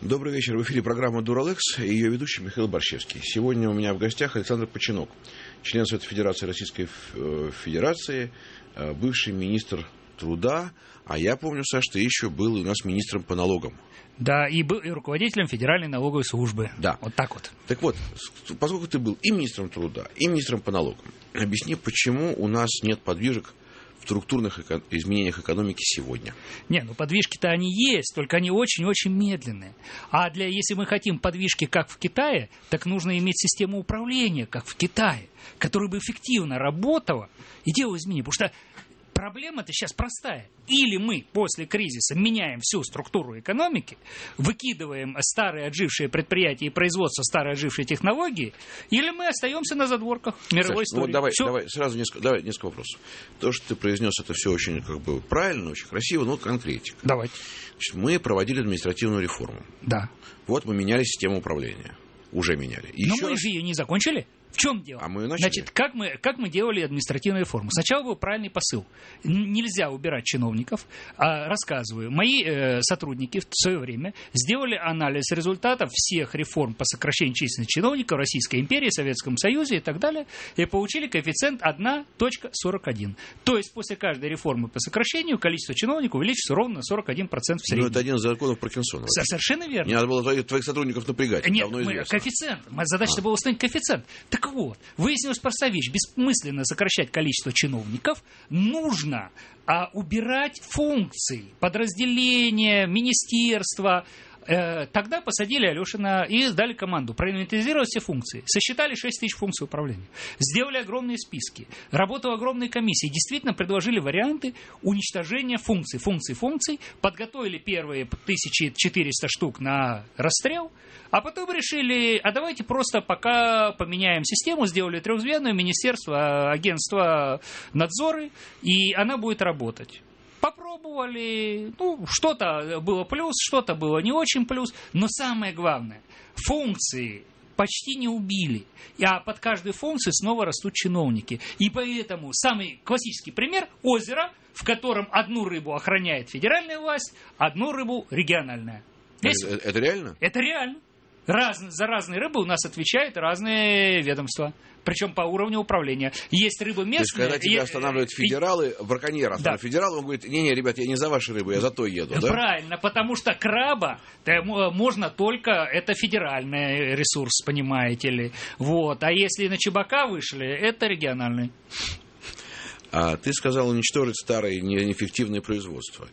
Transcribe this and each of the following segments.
Добрый вечер. В эфире программа «Дуралэкс» и ее ведущий Михаил Борщевский. Сегодня у меня в гостях Александр Починок, член Совета Федерации Российской Федерации, бывший министр труда. А я помню, Саш, ты еще был у нас министром по налогам. Да, и был и руководителем Федеральной налоговой службы. Да. Вот так вот. Так вот, поскольку ты был и министром труда, и министром по налогам, объясни, почему у нас нет подвижек в структурных изменениях экономики сегодня? Подвижки-то они есть, только они очень-очень медленные. А если мы хотим подвижки, как в Китае, так нужно иметь систему управления, как в Китае, которая бы эффективно работала и делала изменения. Потому что проблема-то сейчас простая. Или мы после кризиса меняем всю структуру экономики, выкидываем старые отжившие предприятия и производство старые отжившие технологии, или мы остаемся на задворках мировой истории. Давай сразу несколько вопросов. То, что ты произнес, это все очень правильно, очень красиво, но конкретика. Давайте. Значит, мы проводили административную реформу. Да. Вот мы меняли систему управления. Уже меняли. Но мы же ее не закончили. В чем дело? А мы начали. Значит, как мы делали административную реформу? Сначала был правильный посыл. Нельзя убирать чиновников. Рассказываю. Мои сотрудники в свое время сделали анализ результатов всех реформ по сокращению численности чиновников Российской империи, Советском Союзе и так далее, и получили коэффициент 1.41. То есть после каждой реформы по сокращению количество чиновников увеличится ровно на 41% в среднем. Это один из законов Паркинсона. Совершенно верно. Не надо было твоих сотрудников напрягать. Нет, коэффициент. Моя задача была установить коэффициент. Так вот, выяснилась простая вещь. Бессмысленно сокращать количество чиновников. Нужно убирать функции, подразделения, министерства. Тогда посадили Алешина и дали команду проинвентаризировать все функции. Сосчитали 6 тысяч функций управления. Сделали огромные списки. Работала огромная комиссия. Действительно предложили варианты уничтожения функций. Подготовили первые 1400 штук на расстрел. А потом решили, давайте просто пока поменяем систему, сделали трехзвенное министерство, агентство надзоры, и она будет работать. Попробовали, что-то было плюс, что-то было не очень плюс, но самое главное, функции почти не убили, а под каждой функцией снова растут чиновники. И поэтому самый классический пример – озеро, в котором одну рыбу охраняет федеральная власть, одну рыбу региональная. Это реально? Это реально. За разные рыбы у нас отвечают разные ведомства. Причем по уровню управления. Есть рыба местная. То есть, когда тебя останавливают федералы, браконьер останавливает федерал, он говорит: не, ребят, я не за ваши рыбы, я за то еду. Да? Правильно, потому что краба можно только, это федеральный ресурс, понимаете ли. Вот. А если на чебака вышли, это региональный. А ты сказал уничтожить старое неэффективное производство.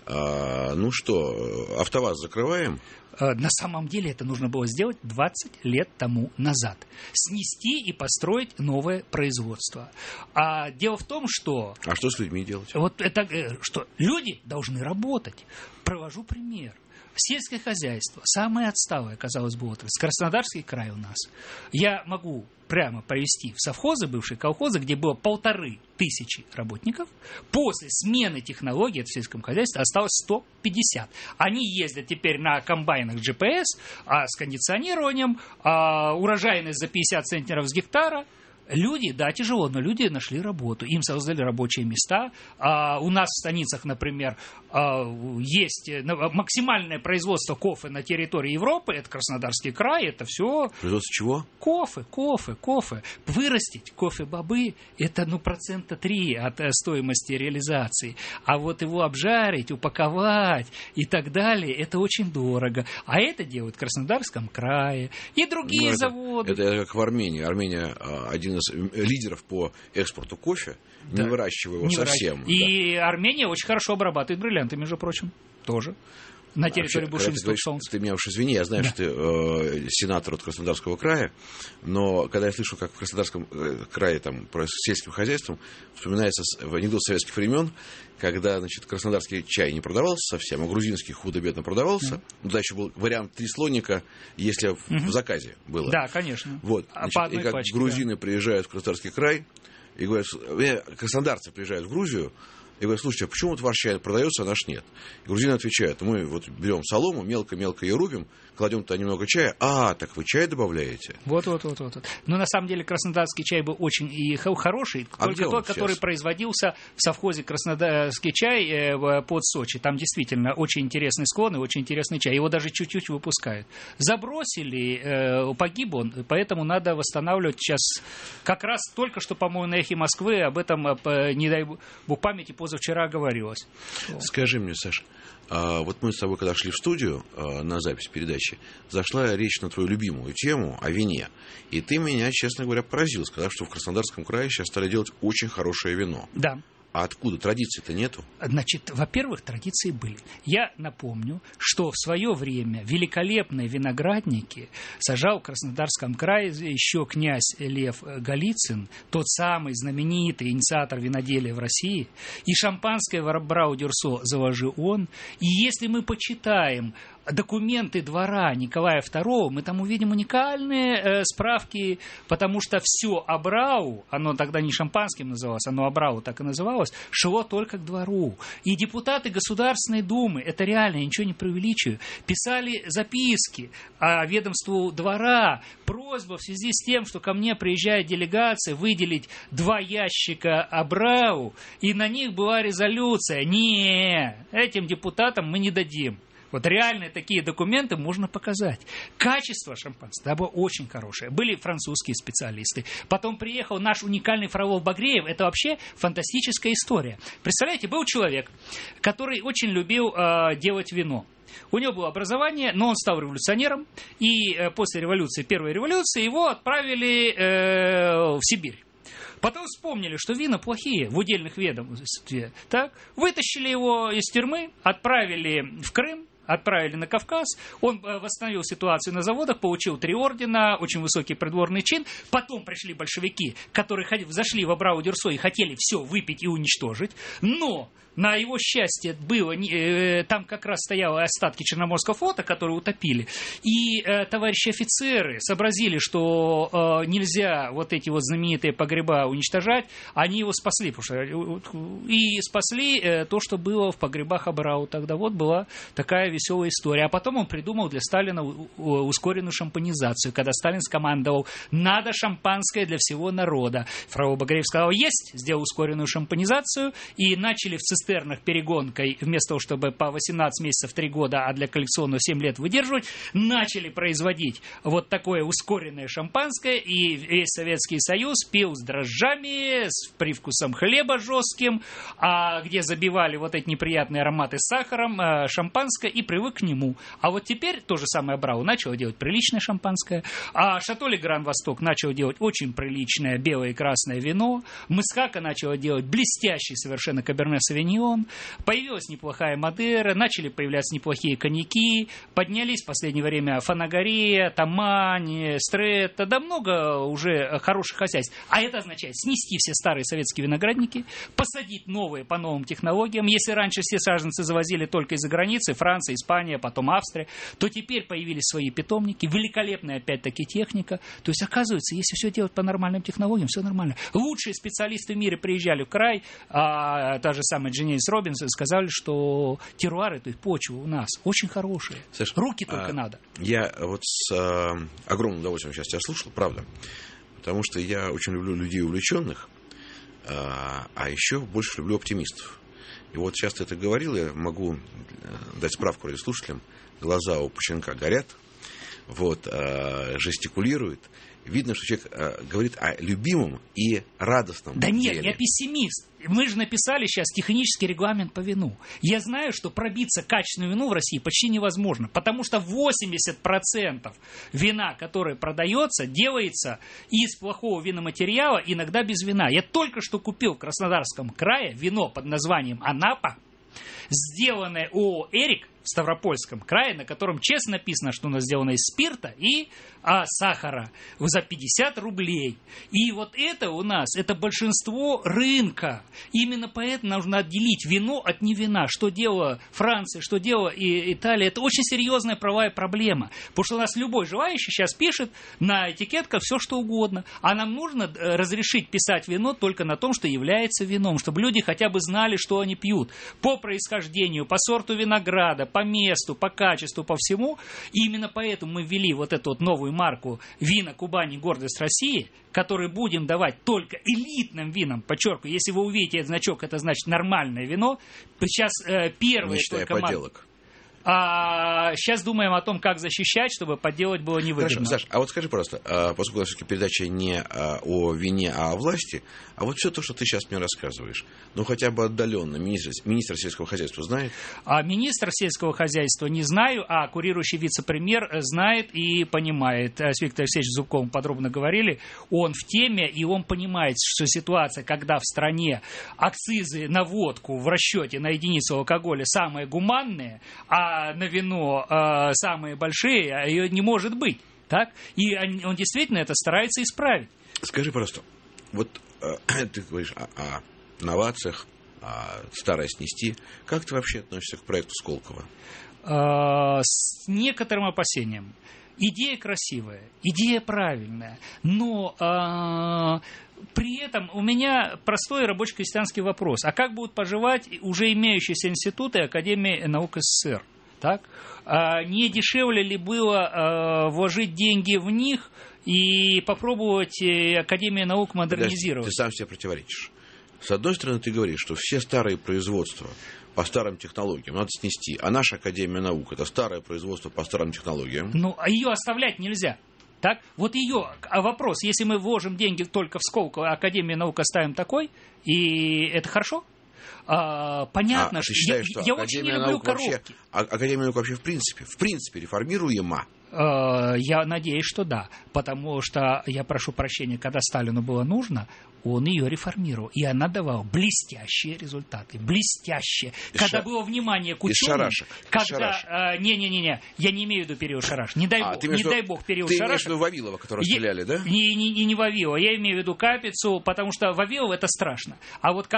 АвтоВАЗ закрываем? На самом деле это нужно было сделать 20 лет тому назад. Снести и построить новое производство. А дело в том, что... А что с людьми делать? Что люди должны работать. Привожу пример. Сельское хозяйство, самое отсталое, казалось бы, отрасль. Краснодарский край у нас. Я могу прямо повести в совхозы, бывшие колхозы, где было 1500 работников. После смены технологий в сельском хозяйстве осталось 150. Они ездят теперь на комбайнах GPS, с кондиционированием, урожайность за 50 центнеров с гектара. Люди, тяжело, но люди нашли работу, им создали рабочие места. У нас в станицах, например, есть максимальное производство кофе на территории Европы, это Краснодарский край, это все... Производство чего? Кофе. Вырастить кофе-бобы, это 3% от стоимости реализации. А вот его обжарить, упаковать и так далее, это очень дорого. А это делают в Краснодарском крае и другие заводы. Это как в Армении. Армения один из лидеров по экспорту кофе, не выращивая его совсем. И Армения очень хорошо обрабатывает бриллианты, между прочим, тоже. На территории Бушинского солнца. Ты меня уж извини, я знаю, что ты сенатор от Краснодарского края, но когда я слышу, как в Краснодарском крае про сельским хозяйством, вспоминается анекдот советских времен, когда, краснодарский чай не продавался совсем, а грузинский худо-бедно продавался. Туда еще был вариант 3 слоника, если в заказе было. Да, конечно. Вот. И как грузины приезжают в Краснодарский край, и говорят, краснодарцы приезжают в Грузию, Я говорю, слушайте, а почему вот ваш чай продается, а наш нет? И грузины отвечают, мы вот берем солому, мелко-мелко ее рубим, кладем туда немного чая, так вы чай добавляете? Вот. Но на самом деле краснодарский чай был очень и хороший, только тот, который производился в совхозе «Краснодарский чай» под Сочи. Там действительно очень интересный склон и очень интересный чай. Его даже чуть-чуть выпускают. Забросили, погиб он, поэтому надо восстанавливать. Сейчас как раз только что, по-моему, на «Эхе Москвы» об этом, не дай бог памяти, позавчера говорилось. Скажи мне, Саша, вот мы с тобой, когда шли в студию на запись передачи, зашла речь на твою любимую тему о вине. И ты меня, честно говоря, поразил, сказав, что в Краснодарском крае сейчас стали делать очень хорошее вино. Да. А откуда? Традиций-то нету? Значит, во-первых, традиции были. Я напомню, что в свое время великолепные виноградники сажал в Краснодарском крае еще князь Лев Голицын, тот самый знаменитый инициатор виноделия в России. И шампанское в Абрау-Дюрсо заложил он. И если мы почитаем документы двора Николая II, мы там увидим уникальные справки, потому что все Абрау, оно тогда не шампанским называлось, оно Абрау так и называлось, шло только к двору. И депутаты Государственной Думы, это реально, я ничего не преувеличиваю, писали записки ведомству двора, просьба в связи с тем, что ко мне приезжает делегация, выделить 2 ящика Абрау, и на них была резолюция: не, этим депутатам мы не дадим. Вот реальные такие документы можно показать. Качество шампанского было очень хорошее. Были французские специалисты. Потом приехал наш уникальный Фролов Багреев. Это вообще фантастическая история. Представляете, был человек, который очень любил делать вино. У него было образование, но он стал революционером. И после революции, первой революции, его отправили в Сибирь. Потом вспомнили, что вина плохие в удельных ведомстве. Так, вытащили его из тюрьмы, отправили в Крым, отправили на Кавказ. Он восстановил ситуацию на заводах, получил 3 ордена, очень высокий придворный чин. Потом пришли большевики, которые зашли в Абрау-Дюрсо и хотели все выпить и уничтожить. Но на его счастье было, там как раз стояли остатки Черноморского флота, которые утопили. И товарищи офицеры сообразили, что нельзя вот эти вот знаменитые погреба уничтожать. Они его спасли. И спасли то, что было в погребах Абрау. Тогда вот была такая веселая история. А потом он придумал для Сталина ускоренную шампанизацию, когда Сталин скомандовал: надо шампанское для всего народа. Фролов Багреев сказал: есть, сделал ускоренную шампанизацию, и начали в цистернах перегонкой, вместо того, чтобы по 18 месяцев 3 года, а для коллекционного 7 лет выдерживать, начали производить вот такое ускоренное шампанское, и весь Советский Союз пил с дрожжами, с привкусом хлеба жестким, где забивали вот эти неприятные ароматы с сахаром, шампанское, и привык к нему. А вот теперь то же самое Абрау начало делать приличное шампанское, а Шато Ле Гран Восток начал делать очень приличное белое и красное вино, Мыскака начала делать блестящий совершенно Каберне Савиньон, появилась неплохая Мадера, начали появляться неплохие коньяки, поднялись в последнее время Фанагория, Тамань, Стретта, да много уже хороших хозяйств. А это означает снести все старые советские виноградники, посадить новые по новым технологиям. Если раньше все саженцы завозили только из-за границы, Франция, Испания, потом Австрия, то теперь появились свои питомники, великолепная опять-таки техника. То есть, оказывается, если все делать по нормальным технологиям, все нормально. Лучшие специалисты в мире приезжали в край, та же самая Дженнис Робинс, сказали, что терруары, то есть почва у нас очень хорошие. Саша, руки только надо. Я вот с огромным удовольствием сейчас тебя слушал, правда. Потому что я очень люблю людей увлеченных, а еще больше люблю оптимистов. И вот сейчас ты это говорил, я могу дать справку радиослушателям. Глаза у Пущенка горят, вот, жестикулирует. Видно, что человек говорит о любимом и радостном деле. Нет, я пессимист. Мы же написали сейчас технический регламент по вину. Я знаю, что пробиться качественную вину в России почти невозможно, потому что 80% вина, которое продается, делается из плохого виноматериала, иногда без вина. Я только что купил в Краснодарском крае вино под названием «Анапа», сделанное ООО «Эрик», в Ставропольском крае, на котором честно написано, что у нас сделано из спирта и сахара за 50 рублей. И вот это у нас, это большинство рынка. Именно поэтому нужно отделить вино от невина. Что делала Франция, что делала и Италия. Это очень серьезная правовая проблема. Потому что у нас любой желающий сейчас пишет на этикетках все, что угодно. А нам нужно разрешить писать вино только на том, что является вином. Чтобы люди хотя бы знали, что они пьют. По происхождению, по сорту винограда, по месту, по качеству, по всему. И именно поэтому мы ввели вот эту вот новую марку «Вина Кубани. Гордость России», который будем давать только элитным винам. Подчеркиваю, если вы увидите этот значок, это значит нормальное вино. Сейчас первое только подделок. Сейчас думаем о том, как защищать, чтобы подделать было невыгодно. Хорошо, Саш, а вот скажи, пожалуйста, поскольку у нас все-таки передача не о вине, а о власти, а вот все то, что ты сейчас мне рассказываешь, ну хотя бы отдаленно, министр сельского хозяйства знает? Министр сельского хозяйства не знаю, а курирующий вице-премьер знает и понимает. С Виктором Алексеевичем Зубковым подробно говорили, он в теме, и он понимает, что ситуация, когда в стране акцизы на водку в расчете на единицу алкоголя самые гуманные, а на вино самые большие, ее не может быть. Так? И он действительно это старается исправить. Скажи просто, вот ты говоришь о новациях, о старое снести. Как ты вообще относишься к проекту Сколково? С некоторым опасением. Идея красивая, идея правильная, но при этом у меня простой рабочий крестьянский вопрос. А как будут поживать уже имеющиеся институты Академии наук СССР? Так? Не дешевле ли было вложить деньги в них и попробовать Академию наук модернизировать? Подожди, ты сам себе противоречишь. С одной стороны, ты говоришь, что все старые производства по старым технологиям надо снести, а наша Академия наук – это старое производство по старым технологиям. Ну, а ее оставлять нельзя. Так? Вот ее вопрос, если мы вложим деньги только в Сколково, Академию наук оставим такой, и это хорошо? Понятно, что я очень не люблю коробки. Академия наук вообще в принципе реформируема. Я надеюсь, что да, потому что, я прошу прощения, когда Сталину было нужно, он ее реформировал, и она давала блестящие результаты, блестящие. Когда было внимание к ученым, когда... Не-не-не, я не имею в виду период Шараш, не дай бог период Шараш. Ты имеешь в виду Вавилова, которого стреляли, да? Не Вавилова, я имею в виду Капицу, потому что Вавилов это страшно. А вот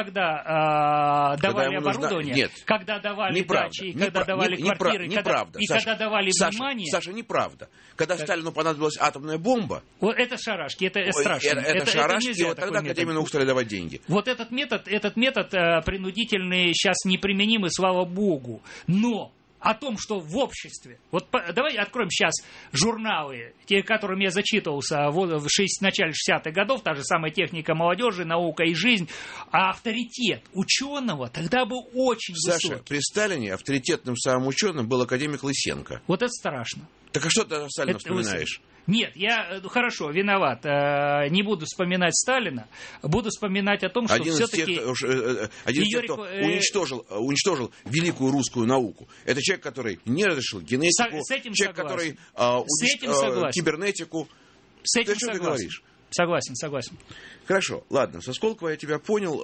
когда давали оборудование, Нет, когда давали дачи, когда давали квартиры, и когда давали внимание... Саша, неправда. Когда Сталину понадобилась атомная бомба... Вот это шарашки, это страшно. Это шарашки, и вот тогда Академия наук стали давать деньги. Вот этот метод принудительный сейчас неприменимый, слава богу. Но о том, что в обществе... Вот давай откроем сейчас журналы, те, которым я зачитывался в начале 60-х годов, та же самая «Техника молодежи», «Наука и жизнь». А авторитет ученого тогда был очень высокий. Саша, при Сталине авторитетным самым ученым был академик Лысенко. Вот это страшно. Так а что ты о Сталине вспоминаешь? Нет, я хорошо, виноват. Не буду вспоминать Сталина, буду вспоминать о том, что все-таки... Один из тех, кто уничтожил великую русскую науку. Это человек, который не разрешил генетику, человек, который уничтожил кибернетику. С этим согласен. Ты говоришь? Согласен. Хорошо, ладно, со Сколково я тебя понял.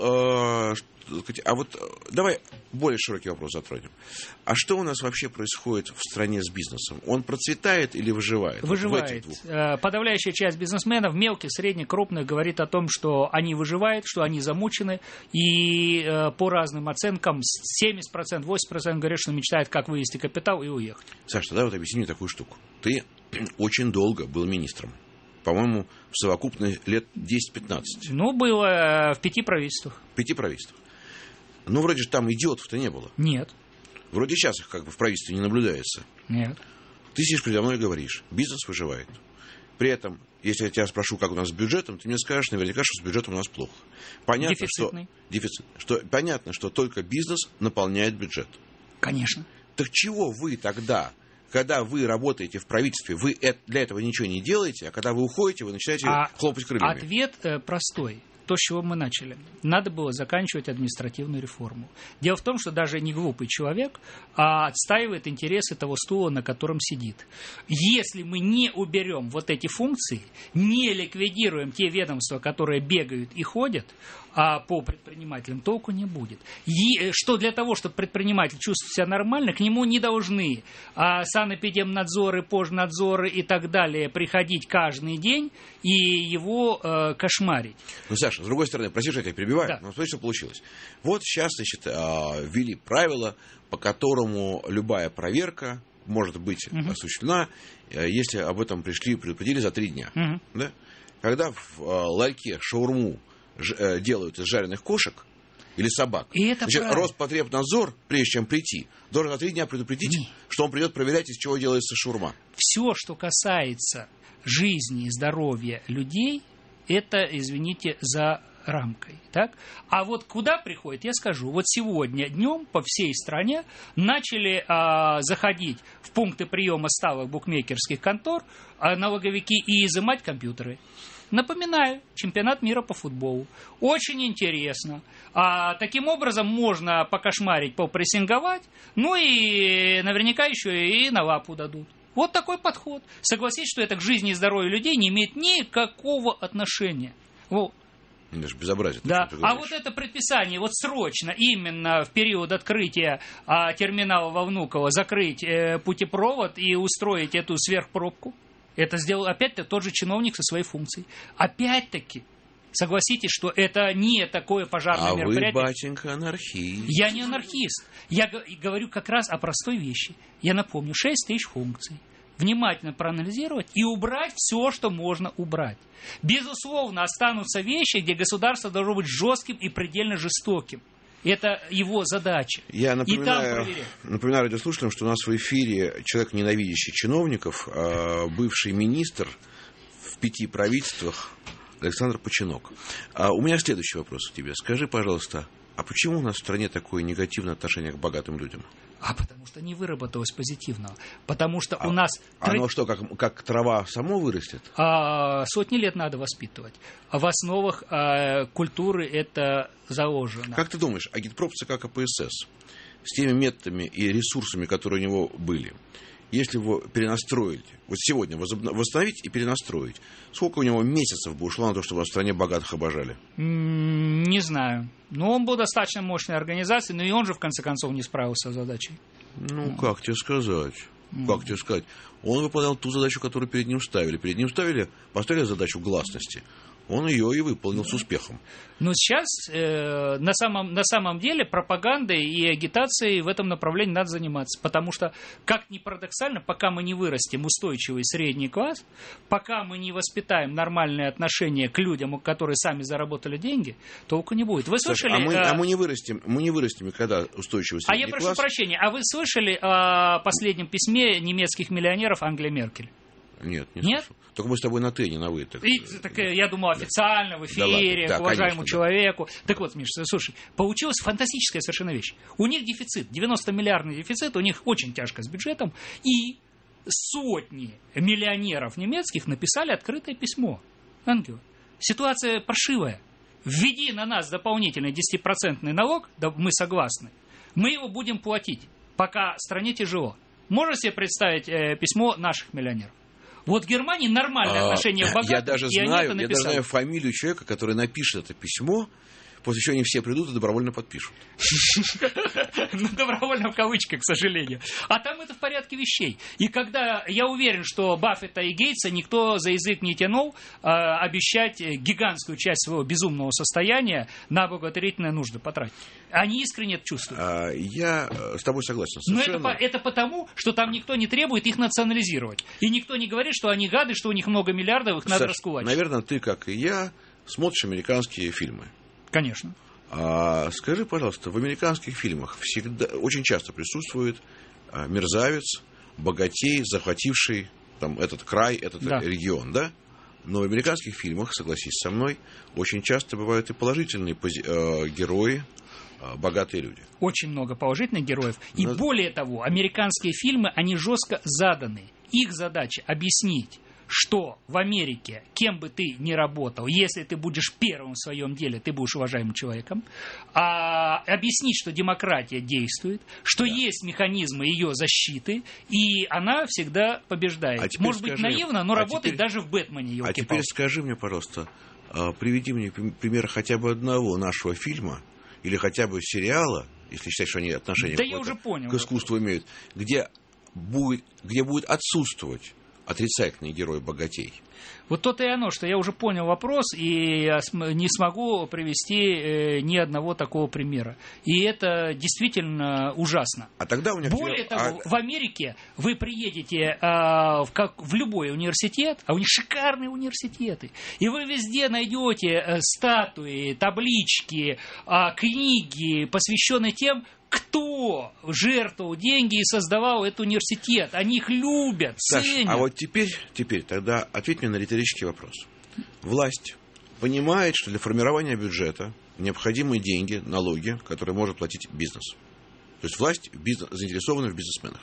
А вот давай более широкий вопрос затронем. А что у нас вообще происходит в стране с бизнесом? Он процветает или выживает? Выживает. Подавляющая часть бизнесменов, мелких, средних, крупных, говорит о том, что они выживают, что они замучены. И по разным оценкам 70%, 80% говорят, что мечтают, как вывести капитал и уехать. Саша, давай вот объясни мне такую штуку. Ты очень долго был министром. По-моему, в совокупно лет 10-15. Ну, было в 5 правительствах. 5 правительствах. Ну, вроде же там идиотов-то не было. Нет. Вроде сейчас их как бы в правительстве не наблюдается. Нет. Ты сидишь передо мной и говоришь, бизнес выживает. При этом, если я тебя спрошу, как у нас с бюджетом, ты мне скажешь наверняка, что с бюджетом у нас плохо. Понятно, дефицитный. Понятно, что только бизнес наполняет бюджет. Конечно. Так чего вы тогда... Когда вы работаете в правительстве, вы для этого ничего не делаете, а когда вы уходите, вы начинаете хлопать крыльями. Ответ простой. то, с чего мы начали. Надо было заканчивать административную реформу. Дело в том, что даже не глупый человек отстаивает интересы того стула, на котором сидит. Если мы не уберем вот эти функции, не ликвидируем те ведомства, которые бегают и ходят, по предпринимателям, толку не будет. И что для того, чтобы предприниматель чувствовал себя нормально, к нему не должны санэпидемнадзоры, пожнадзоры и так далее приходить каждый день и его кошмарить. Ну, Саша, с другой стороны, прости, что я тебя перебиваю, да. Но смотри, что получилось. Вот сейчас, значит, ввели правила, по которому любая проверка может быть осуществлена, если об этом предупредили за 3 дня. Да? Когда в ларьке шаурму делают из жареных кошек или собак, значит, Роспотребнадзор, прежде чем прийти, должен за 3 дня предупредить, что он придет проверять, из чего делается шаурма. Все, что касается жизни и здоровья людей, это, извините, за рамкой. Так? А вот куда приходит, я скажу. Вот сегодня днем по всей стране начали заходить в пункты приема ставок букмекерских контор налоговики и изымать компьютеры. Напоминаю, чемпионат мира по футболу. Очень интересно. Таким образом можно покошмарить, попрессинговать, ну и наверняка еще и на лапу дадут. Вот такой подход. Согласитесь, что это к жизни и здоровью людей не имеет никакого отношения. Вот. Это же безобразие. Да. А вот это предписание, вот срочно, именно в период открытия терминала во Внуково, закрыть путепровод и устроить эту сверхпробку, это сделал опять-таки тот же чиновник со своей функцией. Опять-таки, согласитесь, что это не такое пожарное мероприятие. А вы, батенька, анархист. Я не анархист. Я говорю как раз о простой вещи. Я напомню, 6 тысяч функций. Внимательно проанализировать и убрать все, что можно убрать. Безусловно, останутся вещи, где государство должно быть жестким и предельно жестоким. Это его задача. Я напоминаю радиослушателям, что у нас в эфире человек, ненавидящий чиновников, бывший министр в 5 правительствах Александр Починок. У меня следующий вопрос к тебе. Скажи, пожалуйста, а почему у нас в стране такое негативное отношение к богатым людям? Потому что не выработалось позитивного. Потому что у нас... Оно что, как трава само вырастет? Сотни лет надо воспитывать. В основах культуры это заложено. Как ты думаешь, агитпроп ЦК КПСС с теми методами и ресурсами, которые у него были, если его перенастроить, вот сегодня восстановить и перенастроить, сколько у него месяцев бы ушло на то, чтобы в стране богатых обожали? Не знаю. Но он был достаточно мощной организацией, но и он же, в конце концов, не справился с задачей. Как тебе сказать? Как тебе сказать? Он выполнял ту задачу, которую перед ним ставили. Перед ним поставили задачу гласности. Он ее и выполнил с успехом. Но сейчас на самом деле пропагандой и агитацией в этом направлении надо заниматься. Потому что, как ни парадоксально, пока мы не вырастим устойчивый средний класс, пока мы не воспитаем нормальное отношение к людям, которые сами заработали деньги, толку не будет. Вы слышали... мы не вырастим, когда устойчивый средний класс... я прошу прощения, а вы слышали о последнем письме немецких миллионеров Ангели Меркель? Нет, не слышал. Только мы с тобой на «ты», не на «вы». Я думал, официально, в эфире, к уважаемому человеку. Так вот, Миша, слушай, получилась фантастическая совершенно вещь. У них дефицит, 90-миллиардный дефицит, у них очень тяжко с бюджетом, и сотни миллионеров немецких написали открытое письмо. Ангела, ситуация паршивая. Введи на нас дополнительный 10% налог, да мы согласны. Мы его будем платить, пока стране тяжело. Можно себе представить письмо наших миллионеров? Вот в Германии нормальное отношение к богатым, я даже знаю фамилию человека, который напишет это письмо, после чего они все придут и добровольно подпишут. Добровольно в кавычках, к сожалению. А там это в порядке вещей. И когда я уверен, что Баффета и Гейтса никто за язык не тянул обещать гигантскую часть своего безумного состояния на благотворительные нужды потратить. Они искренне это чувствуют. Я с тобой согласен совершенно. Но это потому, что там никто не требует их национализировать. И никто не говорит, что они гады, что у них много миллиардов, их надо раскулачить. Наверное, ты, как и я, смотришь американские фильмы. Конечно. Скажи, пожалуйста, в американских фильмах очень часто присутствует мерзавец, богатей, захвативший этот край, этот регион, да? Но в американских фильмах, согласись со мной, очень часто бывают и положительные герои, богатые люди. Очень много положительных героев. И более того, американские фильмы, они жестко заданы. Их задача объяснить, что в Америке, кем бы ты ни работал, если ты будешь первым в своем деле, ты будешь уважаемым человеком, объяснить, что демократия действует, что есть механизмы ее защиты, и она всегда побеждает. Может быть, наивно, но работает даже в Бэтмене. А теперь скажи мне, пожалуйста, приведи мне пример хотя бы одного нашего фильма или хотя бы сериала, если считать, что они отношение к искусству имеют, где будет отсутствовать отрицательный герой-богатей. Вот то-то и оно, что я уже понял вопрос, и я не смогу привести ни одного такого примера. И это действительно ужасно. А тогда у меня более того, в Америке вы приедете в любой университет, а у них шикарные университеты, и вы везде найдете статуи, таблички, книги, посвященные тем, кто жертвовал деньги и создавал этот университет. Они их любят, ценят. Саш, а вот теперь тогда ответь мне на риторический вопрос. Власть понимает, что для формирования бюджета необходимы деньги, налоги, которые может платить бизнес. То есть власть заинтересована в бизнесменах.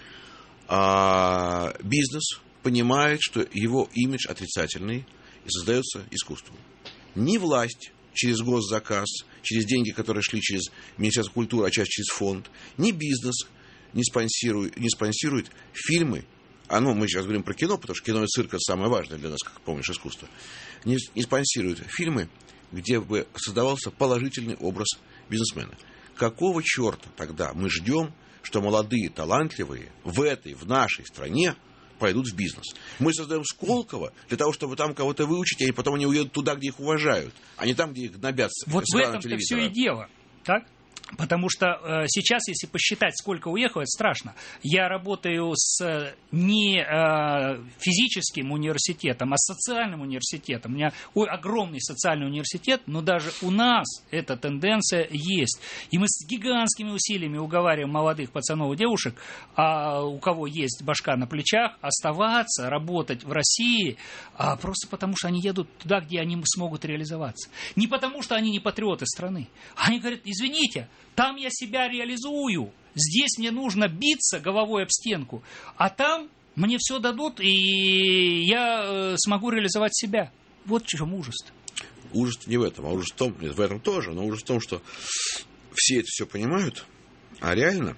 А бизнес понимает, что его имидж отрицательный и создается искусством. Ни власть через госзаказ, через деньги, которые шли через Министерство культуры, а часть через фонд, ни бизнес не спонсирует фильмы. Мы сейчас говорим про кино, потому что кино и цирк – это самое важное для нас, как помнишь, искусство. Не спонсирует фильмы, где бы создавался положительный образ бизнесмена. Какого черта тогда мы ждем, что молодые, талантливые в нашей стране пойдут в бизнес? Мы создаем Сколково для того, чтобы там кого-то выучить, и потом они уедут туда, где их уважают, а не там, где их гнобят. Вот в этом-то все и дело, так? Потому что сейчас, если посчитать, сколько уехало, это страшно. Я работаю с не физическим университетом, а с социальным университетом. У меня огромный социальный университет, но даже у нас эта тенденция есть. И мы с гигантскими усилиями уговариваем молодых пацанов и девушек, у кого есть башка на плечах, оставаться, работать в России, просто потому что они едут туда, где они смогут реализоваться. Не потому что они не патриоты страны. Они говорят, извините, там я себя реализую, здесь мне нужно биться головой об стенку, а там мне все дадут, и я смогу реализовать себя. Вот в чем ужас. Ужас не в этом, а ужас в том, нет, в этом тоже, но ужас в том, что все это все понимают, а реально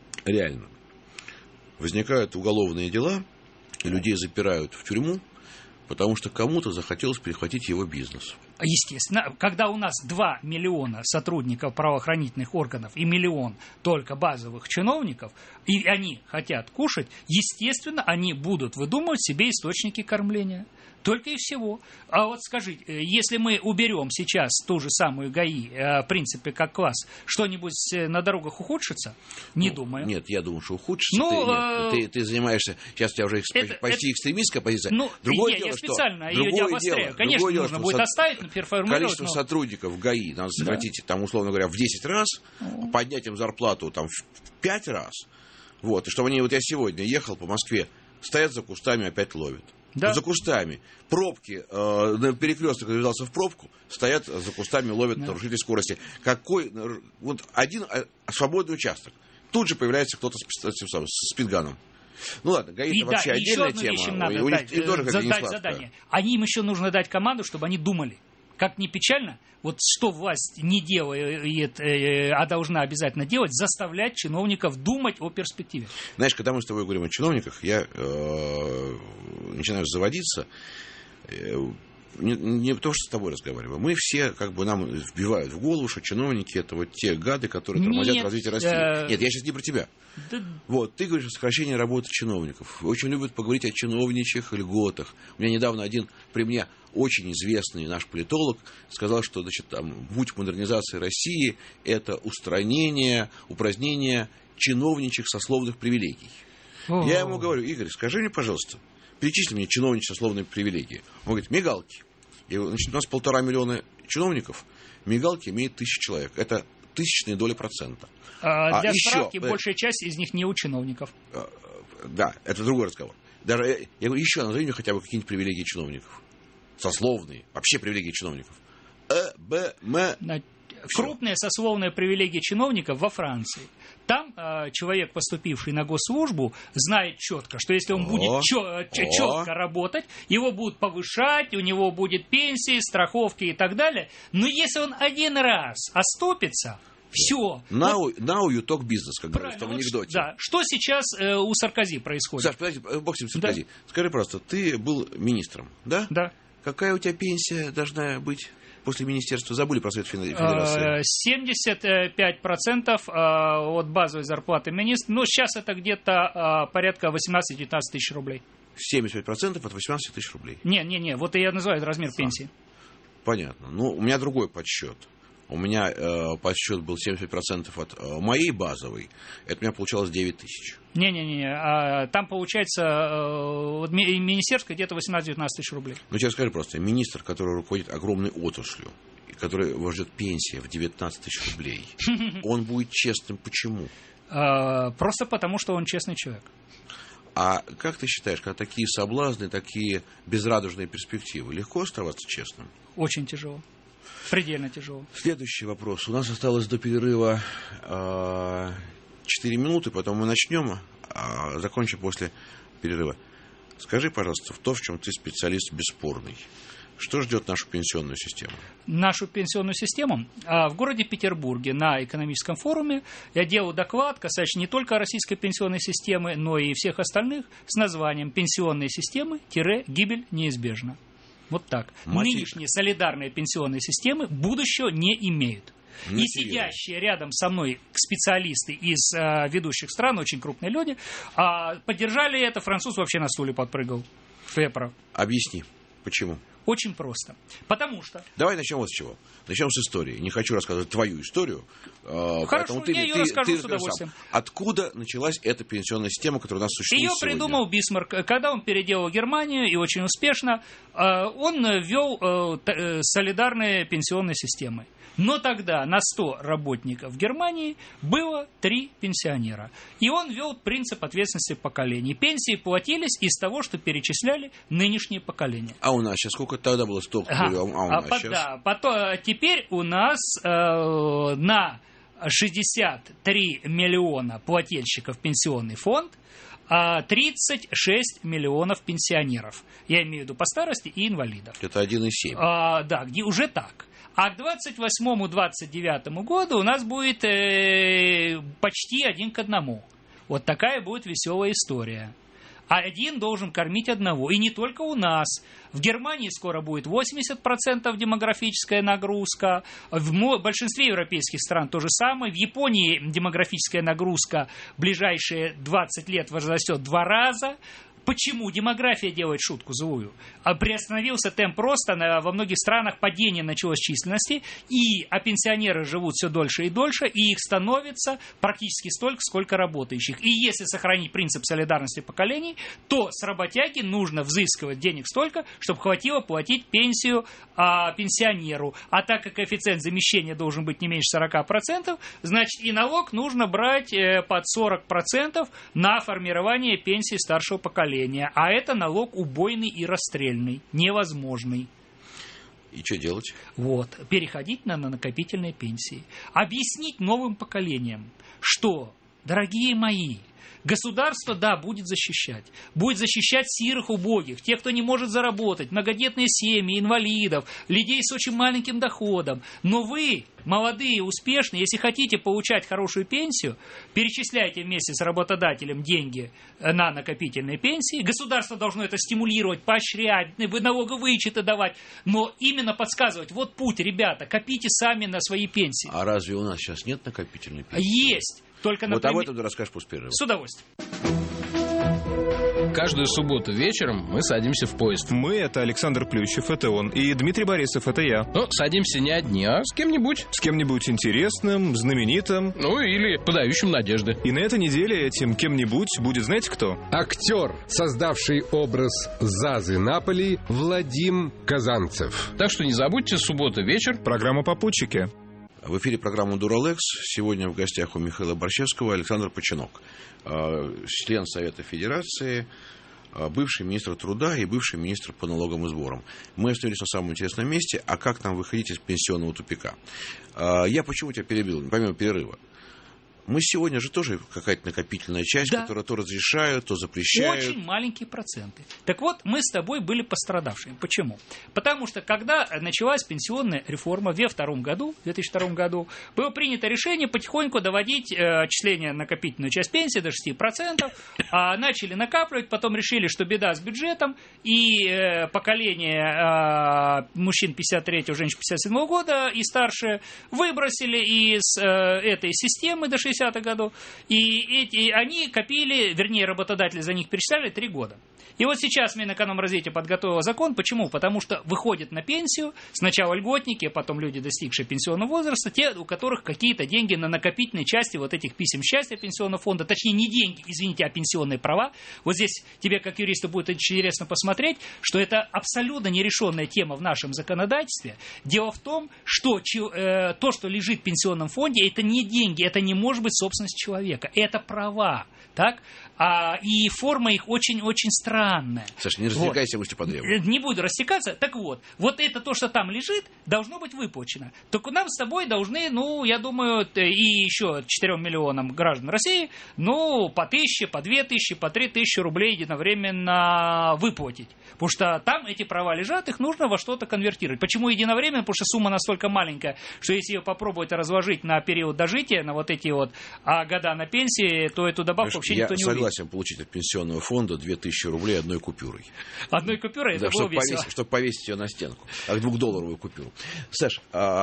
возникают уголовные дела, и людей запирают в тюрьму, потому что кому-то захотелось перехватить его бизнес. Естественно, когда у нас 2 миллиона сотрудников правоохранительных органов и 1 миллион только базовых чиновников, и они хотят кушать, естественно, они будут выдумывать себе источники кормления. Только и всего. А вот скажите, если мы уберем сейчас ту же самую ГАИ, в принципе, как класс, что-нибудь на дорогах ухудшится? Не думаю. Нет, я думаю, что ухудшится. Ты занимаешься, сейчас у тебя уже почти экстремистская позиция. Другое дело, я специально ее обостряю. Конечно, нужно будет оставить, количество сотрудников ГАИ надо сократить, там, условно говоря, в 10 раз, поднять им зарплату там, в 5 раз. Вот, и чтобы они, я сегодня ехал по Москве, стоят за кустами, опять ловят. Да. За кустами. Пробки, на перекресток завязался в пробку, стоят за кустами, ловят нарушителей скорости. Один свободный участок. Тут же появляется кто-то с спидганом. Ну ладно, ГАИ это вообще отдельная тема. Им надо задать задание. Им еще нужно дать команду, чтобы они думали. Как ни печально, вот что власть не делает, а должна обязательно делать, заставлять чиновников думать о перспективе. Знаешь, когда мы с тобой говорим о чиновниках, я начинаю заводиться. Не потому, что с тобой разговариваю. Мы все, нам вбивают в голову, что чиновники это вот те гады, которые тормозят развитие России. Нет, я сейчас не про тебя. Да. Вот, ты говоришь о сокращении работы чиновников. Очень любят поговорить о чиновничьих льготах. У меня недавно один при мне очень известный наш политолог сказал, что путь модернизации России – это упразднение чиновничьих сословных привилегий. Я ему говорю, Игорь, скажи мне, пожалуйста, перечисли мне чиновничьи сословные привилегии. Он говорит, мигалки. Я говорю, у нас 1,5 миллиона чиновников, мигалки имеет 1000 человек. Это 0,001%. Для справки, большая часть из них не у чиновников. Да, это другой разговор. Даже, я говорю, еще назови мне хотя бы какие-нибудь привилегии чиновников. Сословные, вообще привилегии чиновников. крупные сословные привилегии чиновников во Франции. Там человек, поступивший на госслужбу, знает четко, что если он будет четко работать, его будут повышать, у него будет пенсии, страховки и так далее. Но если он один раз оступится, все. Now you talk business, как говорится в анекдоте. Да. Что сейчас у Саркози происходит? Саш, подожди, бог с ним Саркози. Да. Скажи просто, ты был министром, да? Да. Какая у тебя пенсия должна быть после министерства? Забыли про Совет Федерации. 75% от базовой зарплаты министра. Ну, сейчас это где-то порядка 18-19 тысяч рублей. 75% от 18 тысяч рублей? Не, вот я называю размер пенсии. Понятно. Ну, у меня другой подсчет. У меня подсчет был 75% от моей базовой. Это у меня получалось 9 тысяч. Не. Там получается министерская где-то 18-19 тысяч рублей. Ну, тебе скажи просто, министр, который руководит огромной отраслью, и который его ждет пенсия в 19 тысяч рублей, он будет честным почему? Просто потому, что он честный человек. А как ты считаешь, когда такие соблазны, такие безрадужные перспективы, легко оставаться честным? Очень тяжело. Предельно тяжело. Следующий вопрос. У нас осталось до перерыва 4 минуты, потом мы начнем, закончим после перерыва. Скажи, пожалуйста, в чем ты специалист бесспорный, что ждет нашу пенсионную систему? Нашу пенсионную систему? В городе Петербурге на экономическом форуме я делал доклад, касающийся не только российской пенсионной системы, но и всех остальных, с названием «Пенсионные системы – гибель неизбежна». Вот так. Нынешние солидарные пенсионные системы будущего не имеют. И сидящие рядом со мной специалисты из ведущих стран, очень крупные люди, поддержали это. Француз вообще на стуле подпрыгал. Что я прав. Объясни, почему? Очень просто. Потому что... Давай начнем вот с чего. Начнем с истории. Не хочу рассказывать твою историю. Хорошо, я ее расскажу с удовольствием. Откуда началась эта пенсионная система, которая у нас существует сегодня? Ее придумал Бисмарк. Когда он переделал Германию, и очень успешно, он ввел солидарные пенсионные системы. Но тогда на 100 работников в Германии было 3 пенсионера. И он ввел принцип ответственности поколений. Пенсии платились из того, что перечисляли нынешние поколения. А у нас сейчас сколько тогда было? 100? Теперь у нас на 63 миллиона плательщиков пенсионный фонд, 36 миллионов пенсионеров. Я имею в виду по старости и инвалидов. Это 1,7. Да, где уже так. А к 28-29 году у нас будет почти 1 к 1. Вот такая будет веселая история. Один должен кормить одного. И не только у нас. В Германии скоро будет 80% демографическая нагрузка. В большинстве европейских стран то же самое. В Японии демографическая нагрузка в ближайшие 20 лет возрастет в 2 раза. Почему? Демография делает шутку злую. Приостановился темп роста, во многих странах падение началось численности, а пенсионеры живут все дольше и дольше, и их становится практически столько, сколько работающих. И если сохранить принцип солидарности поколений, то с работяги нужно взыскивать денег столько, чтобы хватило платить пенсию пенсионеру. А так как коэффициент замещения должен быть не меньше 40%, значит и налог нужно брать под 40% на формирование пенсии старшего поколения. А это налог убойный и расстрельный, невозможный. И что делать? Переходить на накопительные пенсии. Объяснить новым поколениям, что, дорогие мои, государство, будет защищать. Будет защищать сирых, убогих, тех, кто не может заработать, многодетные семьи, инвалидов, людей с очень маленьким доходом. Но вы, молодые, успешные, если хотите получать хорошую пенсию, перечисляйте вместе с работодателем деньги на накопительные пенсии. Государство должно это стимулировать, поощрять, налоговычеты давать, но именно подсказывать, вот путь, ребята, копите сами на свои пенсии. А разве у нас сейчас нет накопительной пенсии? Есть. Только, об этом ты расскажешь после перерыва. С удовольствием. Каждую субботу вечером мы садимся в поезд. Мы — это Александр Плющев, это он, и Дмитрий Борисов, это я. Садимся не одни, а с кем-нибудь. С кем-нибудь интересным, знаменитым. Или подающим надежды. И на этой неделе этим кем-нибудь будет, знаете кто? Актер, создавший образ Зазы Наполи, Владим Казанцев. Так что не забудьте, суббота вечер. Программа «Попутчики». В эфире программа «Дуралекс». Сегодня в гостях у Михаила Борщевского Александр Починок, член Совета Федерации, бывший министр труда и бывший министр по налогам и сборам. Мы остановились на самом интересном месте, а как нам выходить из пенсионного тупика? Я почему тебя перебил, помимо перерыва? Мы сегодня же тоже какая-то накопительная часть, которая то разрешают, то запрещают. Очень маленькие проценты. Так вот, мы с тобой были пострадавшими. Почему? Потому что, когда началась пенсионная реформа в 2002 году, было принято решение потихоньку доводить отчисление на накопительную часть пенсии до 6%, начали накапливать, потом решили, что беда с бюджетом, и поколение мужчин 53-го, женщин 57-го года и старше выбросили из этой системы до 60-х годов, и они копили, вернее, работодатели за них перечисляли 3 года. И вот сейчас Минэкономразвития подготовила закон. Почему? Потому что выходят на пенсию сначала льготники, а потом люди, достигшие пенсионного возраста, те, у которых какие-то деньги на накопительной части вот этих писем счастья пенсионного фонда, точнее, не деньги, извините, а пенсионные права. Вот здесь тебе, как юристу, будет очень интересно посмотреть, что это абсолютно нерешенная тема в нашем законодательстве. Дело в том, что то, что лежит в пенсионном фонде, это не деньги, это не может быть собственность человека, это права. Так? И форма их очень-очень странная. Саша, не растекайся, мысли по древу. Не буду растекаться. Так вот это то, что там лежит, должно быть выплачено. Только нам с тобой должны, я думаю, и еще 4 миллионам граждан России, по 1000, по 2000, по 3000 рублей единовременно выплатить. Потому что там эти права лежат, их нужно во что-то конвертировать. Почему единовременно? Потому что сумма настолько маленькая, что если ее попробовать разложить на период дожития, на вот эти года на пенсии, то эту добавку вообще никто не увидит. Я согласен получить от пенсионного фонда 2000 рублей одной купюрой. Одной купюрой? Это было весело. Чтобы повесить ее на стенку. Как 2-долларовую купюру. Саш,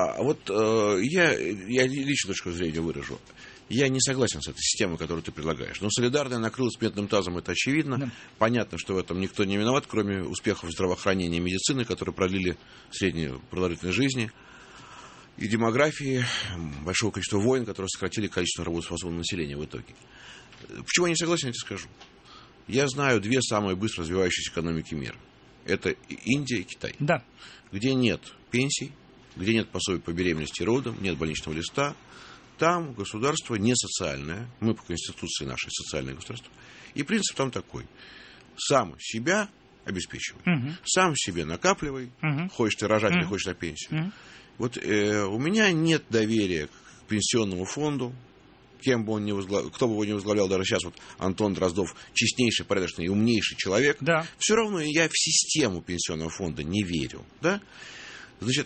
я личную точку зрения выражу. Я не согласен с этой системой, которую ты предлагаешь. Но солидарная накрылась медным тазом, это очевидно. Да. Понятно, что в этом никто не виноват, кроме успехов здравоохранения и медицины, которые продлили среднюю продолжительность жизни. И демографии, большого количества войн, которые сократили количество работоспособного населения в итоге. Почему я не согласен, я тебе скажу. Я знаю 2 самые быстро развивающиеся экономики мира. Это Индия и Китай. Да. Где нет пенсий, где нет пособий по беременности и родам, нет больничного листа. Там государство не социальное. Мы по Конституции нашей социальное государство. И принцип там такой. Сам себя обеспечивай. Сам себе накапливай. Хочешь ты рожать или хочешь на пенсию. Вот у меня нет доверия к пенсионному фонду. Кем бы он ни кто бы его ни возглавлял, даже сейчас Антон Дроздов, честнейший, порядочный и умнейший человек, да. Все равно я в систему пенсионного фонда не верю. Да? Значит,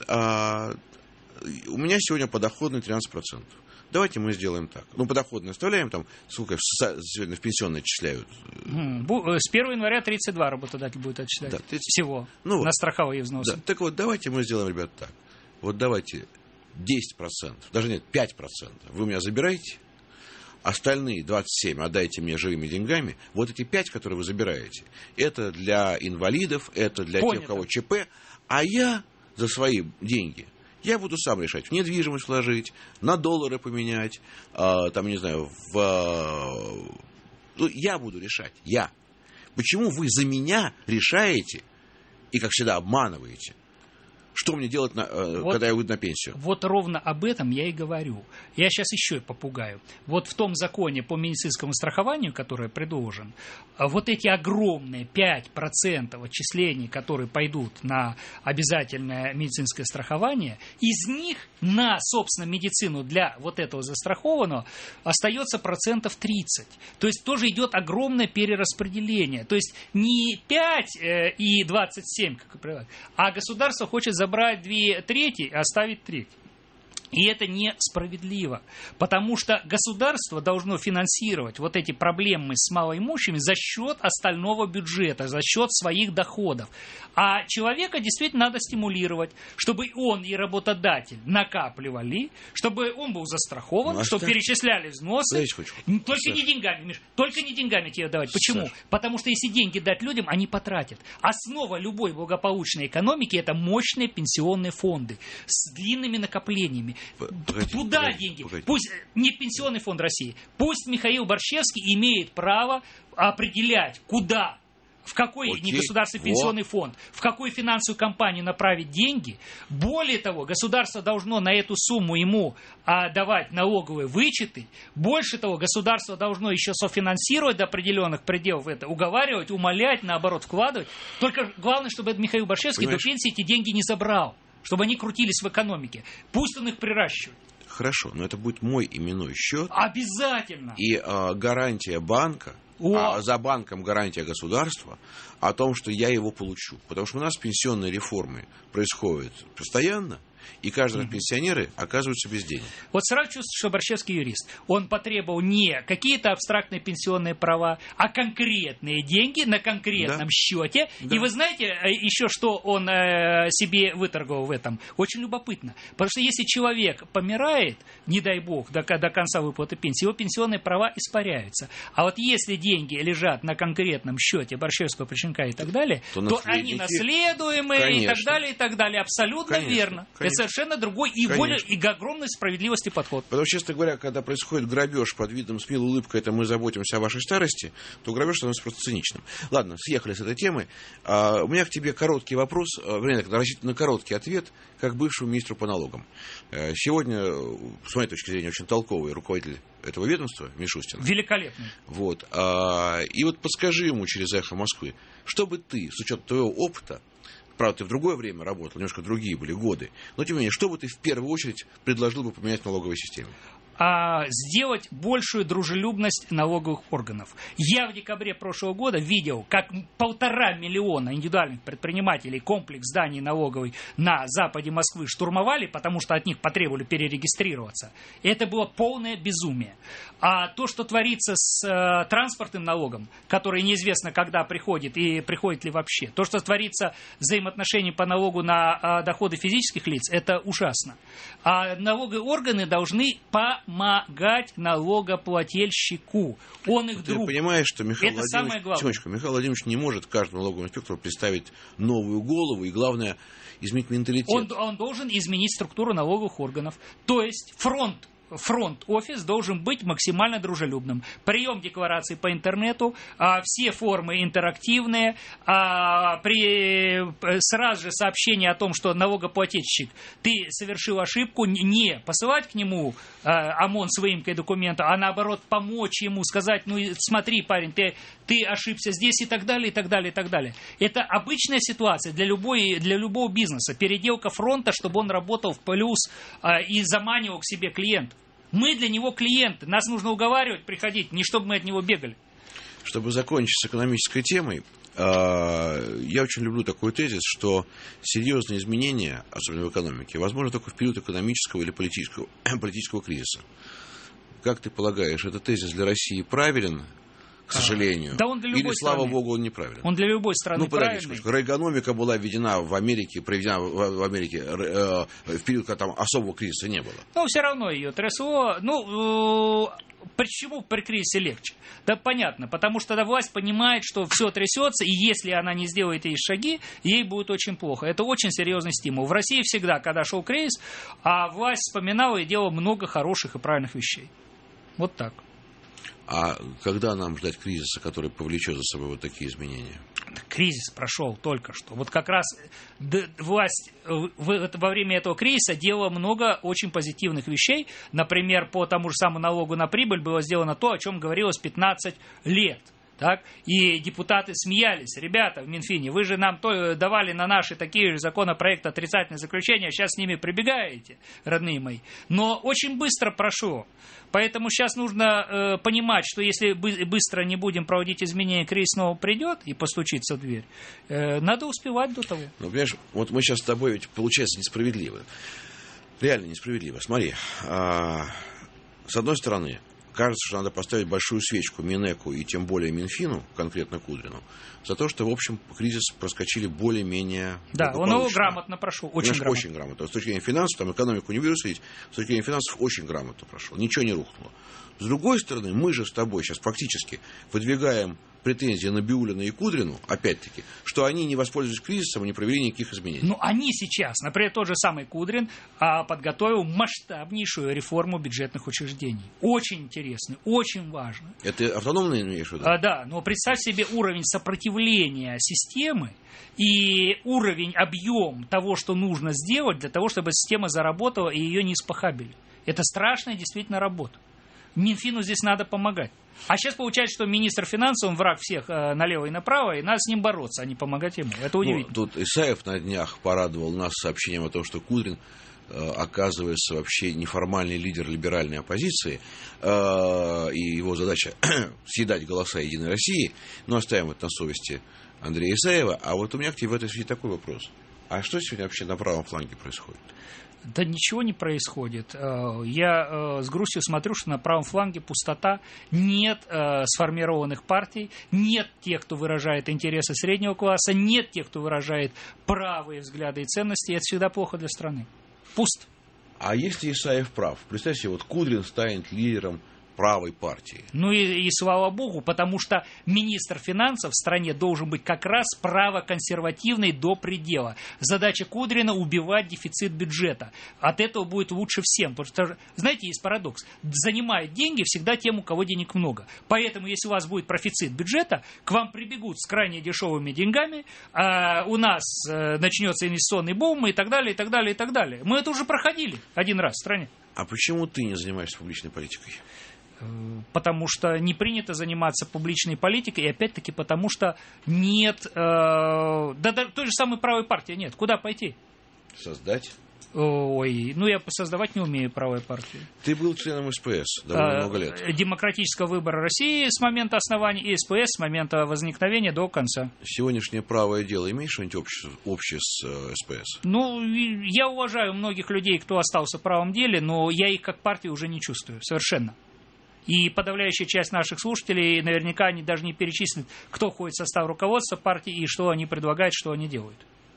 у меня сегодня подоходный 13%. Давайте мы сделаем так. Подоходный оставляем, там, сколько сегодня в пенсионные отчисляют? С 1 января 32 работодатель будет отчислять. Да, всего. На страховые взносы. Да. Так вот, давайте мы сделаем, ребят, так. Вот давайте 10%, даже нет, 5% вы у меня забираете, остальные 27 отдайте мне живыми деньгами. Вот эти 5, которые вы забираете, это для инвалидов, это для тех, у кого ЧП. А я за свои деньги, я буду сам решать, в недвижимость вложить, на доллары поменять, я буду решать, я. Почему вы за меня решаете и, как всегда, обманываете? Что мне делать, когда я выйду на пенсию? Вот ровно об этом я и говорю. Я сейчас еще и попугаю. Вот в том законе по медицинскому страхованию, который предложен, вот эти огромные 5% отчислений, которые пойдут на обязательное медицинское страхование, из них на, собственно, медицину для вот этого застрахованного остается 30%. То есть тоже идет огромное перераспределение. То есть не 5 и 27, как правило, а государство хочет забрать 2/3 и оставить 1/3. И это несправедливо, потому что государство должно финансировать вот эти проблемы с малоимущими за счет остального бюджета, за счет своих доходов. А человека действительно надо стимулировать, чтобы он и работодатель накапливали, чтобы он был застрахован, чтобы перечисляли взносы. Только не деньгами, Миш, только не деньгами тебе давать. Почему? Потому что если деньги дать людям, они потратят. Основа любой благополучной экономики – это мощные пенсионные фонды с длинными накоплениями. Туда деньги. Пусть не Пенсионный фонд России. Пусть Михаил Борщевский имеет право определять, куда в какой негосударственный пенсионный фонд, в какую финансовую компанию направить деньги. Более того, государство должно на эту сумму ему давать налоговые вычеты. Больше того, государство должно еще софинансировать до определенных пределов это, уговаривать, умолять, наоборот, вкладывать. Только главное, чтобы Михаил Башевский до пенсии эти деньги не забрал, чтобы они крутились в экономике. Пусть он их приращивает. Хорошо, но это будет мой именной счет. Обязательно. И гарантия банка, за банком гарантия государства о том, что я его получу. Потому что у нас пенсионные реформы происходят постоянно, и каждый раз пенсионеры оказываются без денег. Вот сразу чувствую, что Борщевский юрист. Он потребовал не какие-то абстрактные пенсионные права, а конкретные деньги на конкретном счете. Да. И вы знаете еще, что он себе выторговал в этом? Очень любопытно. Потому что если человек помирает, не дай бог, до конца выплаты пенсии, его пенсионные права испаряются. А вот если деньги лежат на конкретном счете Борщевского, Причинка и так далее, то они наследуемые, конечно, и так далее. Абсолютно верно. Это совершенно другой и более и огромной справедливости подход. Потому что, честно говоря, когда происходит грабеж под видом с милой улыбкой, это мы заботимся о вашей старости, то грабеж становится просто циничным. Ладно, съехали с этой темы. У меня к тебе короткий вопрос, рассчитанный короткий ответ, как бывшему министру по налогам. Сегодня, с моей точки зрения, очень толковый руководитель этого ведомства, Мишустин. Великолепный. Вот. И вот подскажи ему через «Эхо Москвы», что бы ты, с учетом твоего опыта, правда, ты в другое время работал, немножко другие были годы. Но, тем не менее, что бы ты в первую очередь предложил бы поменять в налоговой системе? Сделать большую дружелюбность налоговых органов. Я в декабре прошлого года видел, как 1,5 миллиона индивидуальных предпринимателей комплекс зданий налоговый на западе Москвы штурмовали, потому что от них потребовали перерегистрироваться. Это было полное безумие. А то, что творится с транспортным налогом, который неизвестно, когда приходит и приходит ли вообще, то, что творится взаимоотношения по налогу на доходы физических лиц, это ужасно. А налоговые органы должны помогать налогоплательщику. Он их друг. Ты понимаешь, что Михаил Владимирович не может каждому налоговому инспектору представить новую голову и, главное, изменить менталитет. Он должен изменить структуру налоговых органов. То есть фронт-офис должен быть максимально дружелюбным. Прием деклараций по интернету, все формы интерактивные, сразу же сообщение о том, что налогоплательщик, ты совершил ошибку, не посылать к нему ОМОН с выемкой документа, а наоборот помочь ему, сказать, ну смотри, парень, ты ошибся здесь и так далее, и так далее, и так далее. Это обычная ситуация для любого бизнеса. Переделка фронта, чтобы он работал в плюс и заманивал к себе клиентов. Мы для него клиенты. Нас нужно уговаривать приходить, не чтобы мы от него бегали. Чтобы закончить с экономической темой, я очень люблю такой тезис, что серьезные изменения, особенно в экономике, возможно только в период экономического или политического кризиса. Как ты полагаешь, этот тезис для России правилен, к сожалению? Да он для любой или, страны. слава богу, он неправилен? Он для любой страны правильный. Рейгономика была проведена в Америке в период, когда там особого кризиса не было. Но все равно ее трясло. Почему при кризисе легче? Да понятно, потому что власть понимает, что все трясется, и если она не сделает эти шаги, ей будет очень плохо. Это очень серьезный стимул. В России всегда, когда шел кризис, власть вспоминала и делала много хороших и правильных вещей. Вот так. А когда нам ждать кризиса, который повлечет за собой вот такие изменения? Кризис прошел только что. Вот как раз власть во время этого кризиса делала много очень позитивных вещей. Например, по тому же самому налогу на прибыль было сделано то, о чем говорилось 15 лет. Так? И депутаты смеялись. Ребята в Минфине, вы же нам давали на наши такие же законопроекты отрицательные заключения, сейчас с ними прибегаете, родные мои. Но очень быстро прошло. Поэтому сейчас нужно понимать, что если быстро не будем проводить изменения, кризис снова придет и постучится в дверь. Надо успевать до того. Ну, понимаешь, вот мы сейчас с тобой ведь получается несправедливо. Реально несправедливо. Смотри, с одной стороны, кажется, что надо поставить большую свечку Минэку и тем более Минфину, конкретно Кудрину, за то, что, в общем, кризис проскочили более-менее... Да, он его грамотно прошел, очень грамотно. Очень грамотно. С точки зрения финансов, там экономику не беру судить, с точки зрения финансов очень грамотно прошел. Ничего не рухнуло. С другой стороны, мы же с тобой сейчас практически выдвигаем претензии на Набиуллина и Кудрину, опять-таки, что они не воспользовались кризисом и не провели никаких изменений. Ну, они сейчас, например, тот же самый Кудрин подготовил масштабнейшую реформу бюджетных учреждений. Очень интересно, очень важно. Это автономно имеешь в виду? Да, но представь себе уровень сопротивления системы и уровень, объем того, что нужно сделать для того, чтобы система заработала и ее не испохабили. Это страшная действительно работа. Минфину здесь надо помогать. А сейчас получается, что министр финансов, он враг всех налево и направо, и надо с ним бороться, а не помогать ему. Это удивительно. Тут Исаев на днях порадовал нас сообщением о том, что Кудрин оказывается вообще неформальный лидер либеральной оппозиции, и его задача съедать голоса Единой России, но оставим это на совести Андрея Исаева. А вот у меня к тебе в этой связи такой вопрос. А что сегодня вообще на правом фланге происходит? Да ничего не происходит. Я с грустью смотрю, что на правом фланге пустота, нет сформированных партий, нет тех, кто выражает интересы среднего класса, нет тех, кто выражает правые взгляды и ценности. И это всегда плохо для страны. Пусто. А если Исаев прав? Представь себе, вот Кудрин станет лидером правой партии. Ну и слава богу, потому что министр финансов в стране должен быть как раз правоконсервативный до предела. Задача Кудрина — убивать дефицит бюджета. От этого будет лучше всем. Потому что, знаете, есть парадокс. Занимают деньги всегда тем, у кого денег много. Поэтому, если у вас будет профицит бюджета, к вам прибегут с крайне дешевыми деньгами, у нас начнется инвестиционный бум и так далее, и так далее, и так далее. Мы это уже проходили один раз в стране. А почему ты не занимаешься публичной политикой? Потому что не принято заниматься публичной политикой, и опять-таки потому что нет, той же самой правой партии нет. Куда пойти? Создать? Ой, я создавать не умею правой партии. Ты был членом СПС довольно много лет. Демократического выбора России с момента основания и СПС с момента возникновения до конца. Сегодняшнее правое дело имеет что-нибудь общее с СПС? Я уважаю многих людей, кто остался в правом деле, но я их как партию уже не чувствую совершенно. И подавляющая часть наших слушателей, наверняка, они даже не перечислят, кто входит в состав руководства партии и что они предлагают, что они делают.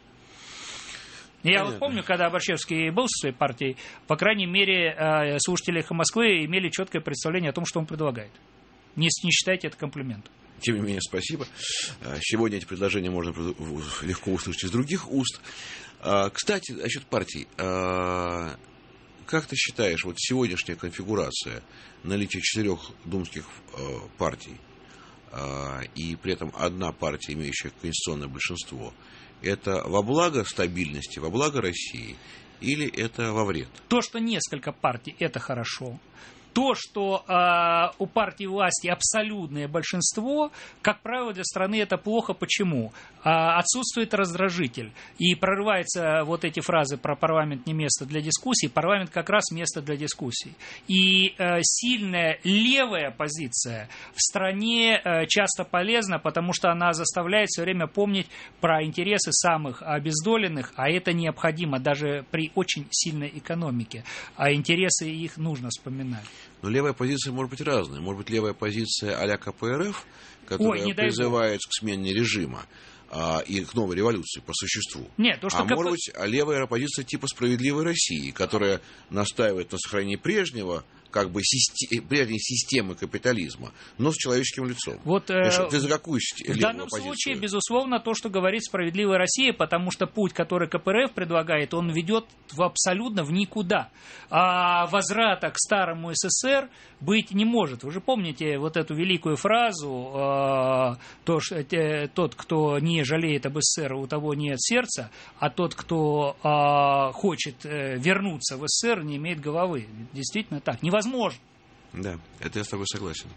Я вот помню, когда Борщевский был со своей партией, по крайней мере, слушатели «Эхо Москвы» имели четкое представление о том, что он предлагает. Не считайте это комплиментом. Тем не менее, спасибо. Сегодня эти предложения можно легко услышать из других уст. Кстати, насчет партий. Как ты считаешь, вот сегодняшняя конфигурация наличия 4 думских партий и при этом одна партия, имеющая конституционное большинство, это во благо стабильности, во благо России или это во вред? То, что несколько партий, это хорошо. То, что у партии власти абсолютное большинство, как правило, для страны это плохо. Почему? Отсутствует раздражитель. И прорываются вот эти фразы про парламент не место для дискуссий. Парламент как раз место для дискуссий. И сильная левая позиция в стране часто полезна, потому что она заставляет все время помнить про интересы самых обездоленных, а это необходимо даже при очень сильной экономике. А интересы их нужно вспоминать. Но левая позиция может быть разная. Может быть, левая позиция а-ля КПРФ, которая призывает к смене режима и к новой революции по существу. Нет, то, что может быть, левая оппозиция типа «Справедливой России», которая настаивает на сохранении прежней системы капитализма, но с человеческим лицом. Ты за какую левую в данном оппозицию? случае, безусловно, то, что говорит «Справедливая Россия», потому что путь, который КПРФ предлагает, он ведет абсолютно в никуда. А возврата к старому СССР быть не может. Вы же помните вот эту великую фразу «Тот, кто не жалеет об СССР, у того нет сердца, а тот, кто хочет вернуться в СССР, не имеет головы». Действительно так. Невозможно. Да, это я с тобой согласен.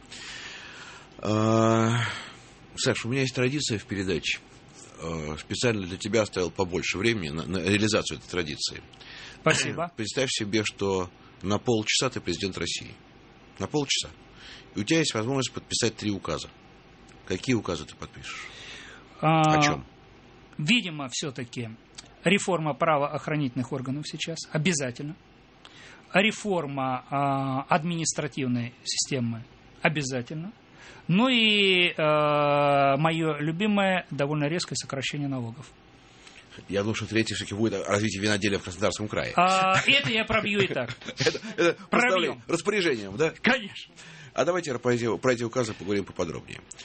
Саш, у меня есть традиция в передаче. Специально для тебя оставил побольше времени на реализацию этой традиции. Спасибо. Представь себе, что на полчаса ты президент России. На полчаса. И у тебя есть возможность подписать 3 указа. Какие указы ты подпишешь? О чем? Видимо, все-таки реформа правоохранительных органов сейчас. Обязательно. Реформа административной системы обязательно. Ну и мое любимое, довольно резкое сокращение налогов. Я думаю, что третье все-таки будет развитие виноделия в Краснодарском крае. Это я пробью и так. Это распоряжением, да? Конечно. А давайте про эти указы поговорим поподробнее.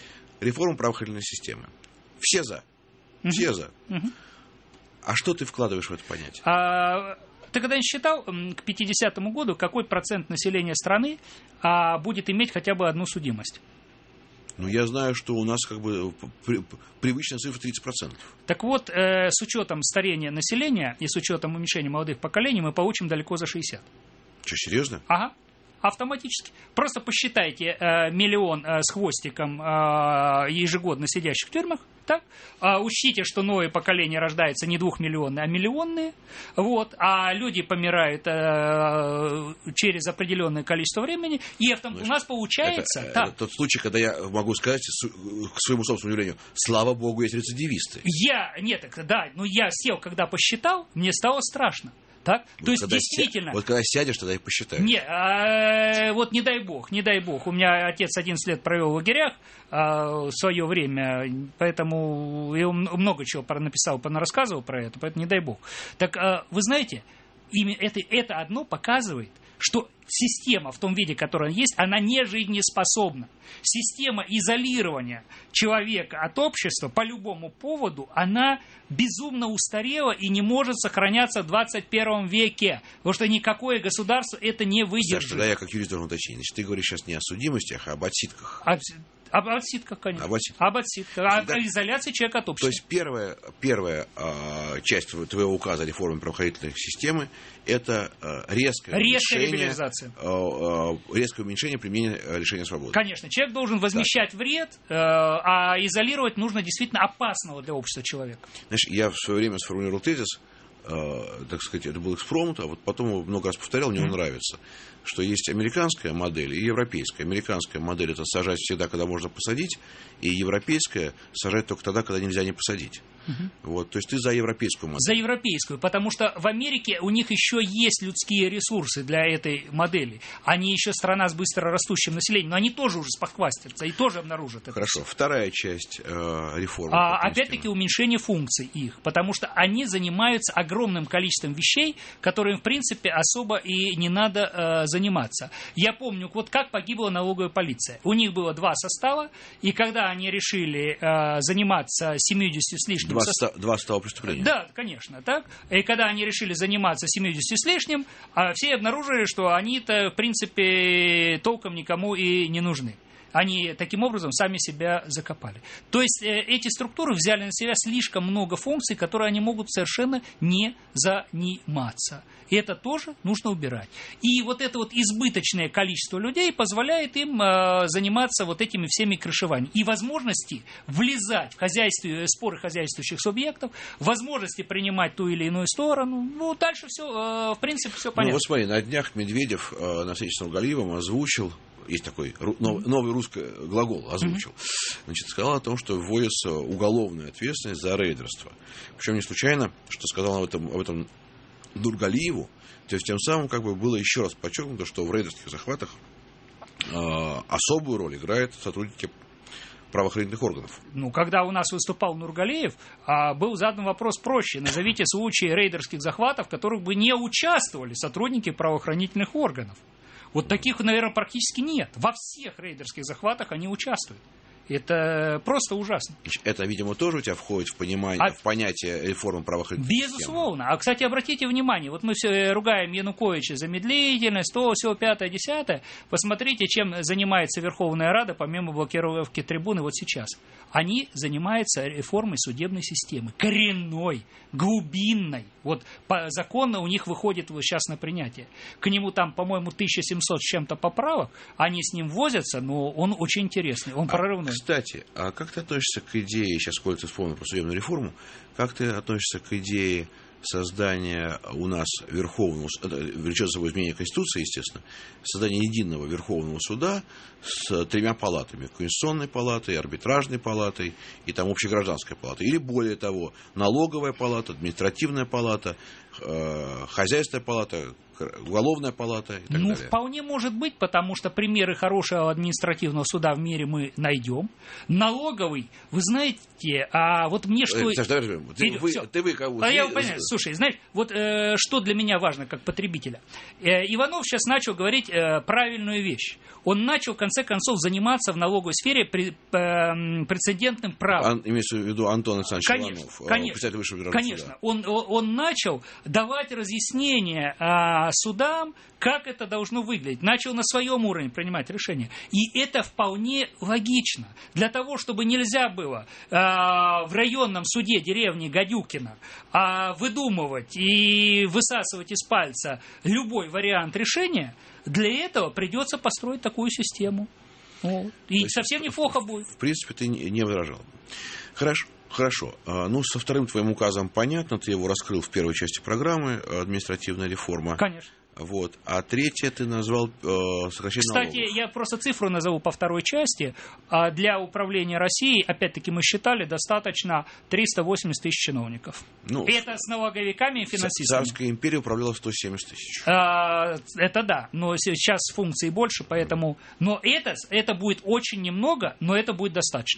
реформа правоохранительной системы. Все за. Все за. А что ты вкладываешь в это понятие? Ты когда-нибудь считал к 50-му году, какой процент населения страны будет иметь хотя бы одну судимость? Ну, я знаю, что у нас как бы привычная цифра 30%. Так вот, с учетом старения населения и с учетом уменьшения молодых поколений мы получим далеко за 60. Что, серьезно? Ага. Автоматически. Просто посчитайте миллион с хвостиком ежегодно сидящих в тюрьмах. Так? Учтите, что новое поколение рождается не 2-миллионные, а миллионные. Вот. А люди помирают через определенное количество времени. И у нас получается... Это тот случай, когда я могу сказать, к своему собственному удивлению, слава богу, есть рецидивисты. Я сел, когда посчитал, мне стало страшно. Так? Вот то есть, действительно... Вот когда сядешь, тогда и посчитаешь. Вот не дай бог. У меня отец 11 лет провел в лагерях в свое время, поэтому я много чего написал, рассказывал про это, поэтому не дай бог. Так вы знаете, именно это одно показывает, что система в том виде, которая есть, она не жизнеспособна. Система изолирования человека от общества по любому поводу, она безумно устарела и не может сохраняться в 21 веке. Потому что никакое государство это не выдержит. Саша, тогда я как юрист должен уточнить. Значит, ты говоришь сейчас не о судимостях, а об отсидках. Об отсидках, конечно. Об отсидках. О изоляции человека от общества. То есть первая часть твоего указа о реформе правоохранительной системы – это резкое уменьшение применения лишения свободы. Конечно. Человек должен возмещать вред, а изолировать нужно действительно опасного для общества человека. Знаешь, я в свое время сформулировал тезис, так сказать, это был экспромт, а вот потом его много раз повторял, мне он нравится, что есть американская модель и европейская. Американская модель – это сажать всегда, когда можно посадить, и европейская – сажать только тогда, когда нельзя не посадить. Вот, то есть ты за европейскую модель. За европейскую, потому что в Америке у них еще есть людские ресурсы для этой модели. Они еще страна с быстро растущим населением, но они тоже уже спохвастятся и тоже обнаружат это. Хорошо, вторая часть реформы. Опять-таки уменьшение функций их, потому что они занимаются огромным количеством вещей, которым в принципе особо и не надо заниматься. Я помню, вот как погибла налоговая полиция. У них было 2 состава, и когда они решили заниматься 70 с лишним... 2 состава преступления. Да, конечно, так. И когда они решили заниматься 70 с лишним, все обнаружили, что они-то, в принципе, толком никому и не нужны. Они таким образом сами себя закопали. То есть эти структуры взяли на себя слишком много функций, которые они могут совершенно не заниматься. И это тоже нужно убирать. И вот это вот избыточное количество людей позволяет им заниматься вот этими всеми крышеваниями. И возможности влезать в споры хозяйствующих субъектов, возможности принимать ту или иную сторону. Ну, дальше все, в принципе, все понятно. Ну, вот смотри, на днях Медведев на встрече с Нургалиевым озвучил, есть такой новый русский глагол, озвучил. Значит, сказал о том, что вводится уголовная ответственность за рейдерство. Причем не случайно, что сказал об этом Нургалиеву, то есть тем самым как бы было еще раз подчеркнуто, что в рейдерских захватах особую роль играют сотрудники правоохранительных органов. Ну, когда у нас выступал Нургалиев, был задан вопрос проще. Назовите случаи рейдерских захватов, в которых бы не участвовали сотрудники правоохранительных органов. Вот таких, наверное, практически нет. Во всех рейдерских захватах они участвуют. Это просто ужасно. Это, видимо, тоже у тебя входит в понятие реформы правоохранительной системы. Безусловно. Кстати, обратите внимание, вот мы все ругаем Януковича за медлительность, то, все, 5-10. Посмотрите, чем занимается Верховная Рада, помимо блокировки трибуны вот сейчас. Они занимаются реформой судебной системы. Коренной, глубинной. Вот закон у них выходит сейчас на принятие. К нему там, по-моему, 1700 с чем-то поправок. Они с ним возятся, но он очень интересный, он прорывной. Кстати, а как ты относишься к идее, сейчас, коль ты вспомнил про судебную реформу, как ты относишься к идее создания у нас Верховного суда, влечет за собой изменение Конституции, естественно, создание единого Верховного суда с 3 палатами, Конституционной палатой, Арбитражной палатой и там Общегражданской палатой, или более того, Налоговая палата, Административная палата, Хозяйственная палата, уголовная палата и так Ну, далее. вполне может быть, потому что примеры хорошего административного суда в мире мы найдем. Налоговый, вы знаете, а вот мне что... Саш, давай, ты кого? Я понимаю, слушай, знаешь, вот что для меня важно как потребителя. Иванов сейчас начал говорить правильную вещь. Он начал, в конце концов, заниматься в налоговой сфере прецедентным правом. Имеется в виду Антон Александрович Иванов, председатель Высшего Федерального суда. Он начал давать разъяснения судам, как это должно выглядеть. Начал на своем уровне принимать решения. И это вполне логично. Для того, чтобы нельзя было в районном суде деревни Гадюкина выдумывать и высасывать из пальца любой вариант решения, для этого придется построить такую систему. Вот. И совсем неплохо будет. В принципе, ты не возражал. Хорошо. Ну, со вторым твоим указом понятно, ты его раскрыл в первой части программы «Административная реформа». Конечно. Вот. А третье ты назвал сокращение налогов. Кстати, я просто цифру назову по второй части. Для управления Россией, опять-таки, мы считали, достаточно 380 тысяч чиновников. Ну, это с налоговиками и финансистами. Царская империя управляла 170 тысяч. Это да, но сейчас функций больше, поэтому... Но это будет очень немного, но это будет достаточно.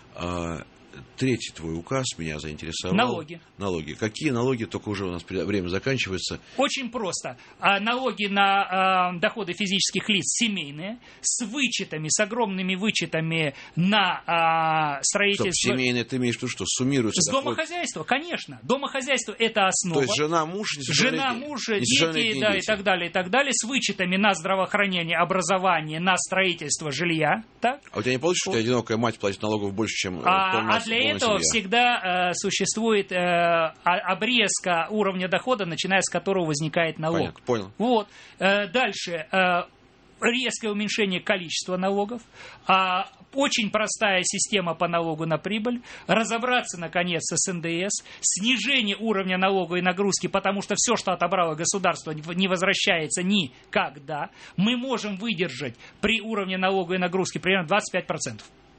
Третий твой указ меня заинтересовал. Налоги. Какие налоги? Только уже у нас время заканчивается. Очень просто. Налоги на доходы физических лиц семейные, с вычетами, с огромными вычетами на строительство. Стоп, семейные, ты имеешь в виду, что суммируется с домохозяйства, конечно. Домохозяйство – это основа. То есть жена, муж, дети, да, и так далее, и так далее, с вычетами на здравоохранение, образование, на строительство жилья. Так? А у тебя не получится, что одинокая мать платит налогов больше, чем для этого всегда существует обрезка уровня дохода, начиная с которого возникает налог. Понятно, понял. Вот. Дальше. Резкое уменьшение количества налогов. Очень простая система по налогу на прибыль. Разобраться, наконец, с НДС. Снижение уровня налоговой нагрузки, потому что все, что отобрало государство, не возвращается никогда. Мы можем выдержать при уровне налоговой нагрузки примерно 25%.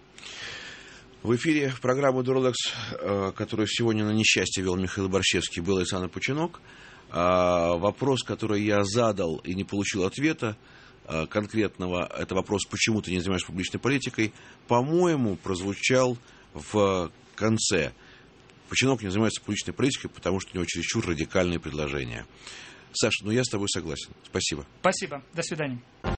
В эфире программы «Дурлекс», которую сегодня на несчастье вел Михаил Борщевский, был Александр Пучинок. Вопрос, который я задал и не получил ответа конкретного, это вопрос, почему ты не занимаешься публичной политикой, по-моему, прозвучал в конце. Пучинок не занимается публичной политикой, потому что у него чересчур радикальные предложения. Саша, я с тобой согласен. Спасибо. Спасибо. До свидания.